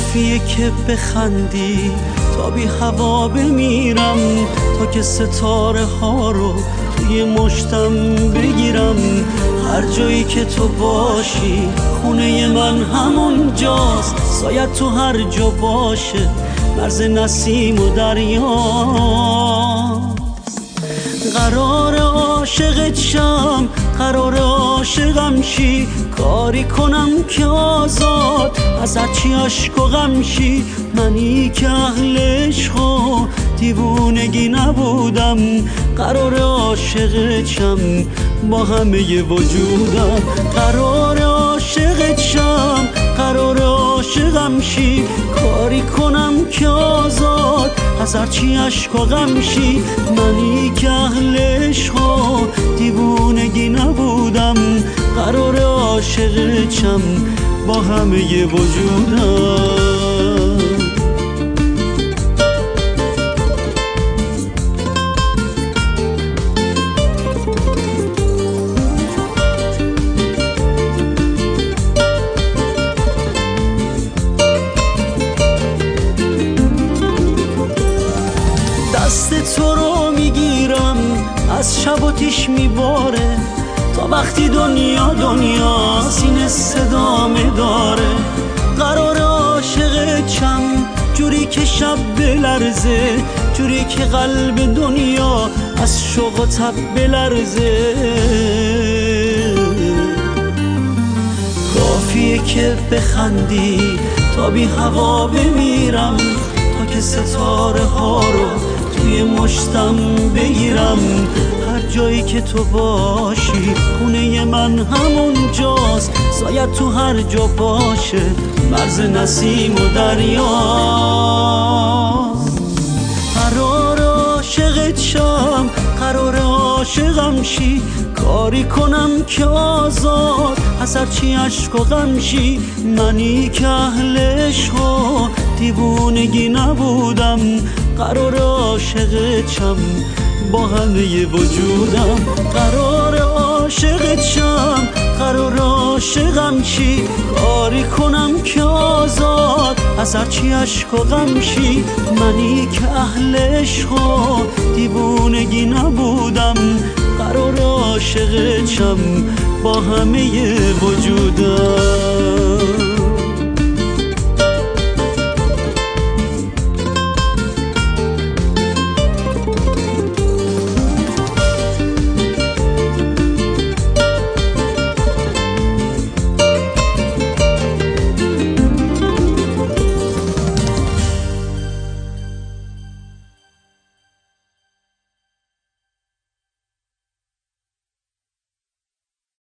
کافیه که بخندی تا بی هوا بمیرم، تا که ستاره ها رو توی مشتم بگیرم. هر جایی که تو باشی خونه من همون جاست، سایت تو هر جا باشه مرز نسیم و دریاست. قرار عاشقت شم، قرار عاشقم شی، کاری کنم که آزاد از هرچی عشق و غم شی. منی که اهل عشق و دیوونگی نبودم، قرار عاشقت شم با همه وجودم. قرار عاشقت شم، قرار عاشقم شی، کاری کنم که آزاد از هرچی عشق و غم شی. منی که اهل عشق و دیوونگی نبودم، قرار عاشقت شم با همه وجودم. دست تو رو میگیرم از شب و تیش میباره، تا وقتی دنیا سینه صدامه داره. قرار عاشقت شم جوری که شب بلرزه، جوری که قلب دنیا از شوق و تب بلرزه. کافیه که بخندی تا بی هوا بمیرم، تا که ستاره ها رو توی مشتم بگیرم. هر جایی که تو باشی خونه من همون جاست، سایت تو هر جا باشه مرز نسیم و دریاست. قرار عاشقت شم، قرار عاشقم شی، کاری کنم که آزاد از هرچی عشق و غم شی. منی که اهل عشق و دیوونگی نبودم، قرار عاشقت شم با همه وجودم. قرار عاشقت شم، قرار عاشقم شی، کاری کنم که آزاد از هرچی عشق و غم شی. منی که اهل عشق و دیوونگی نبودم، قرار عاشقت شم با همه وجودم.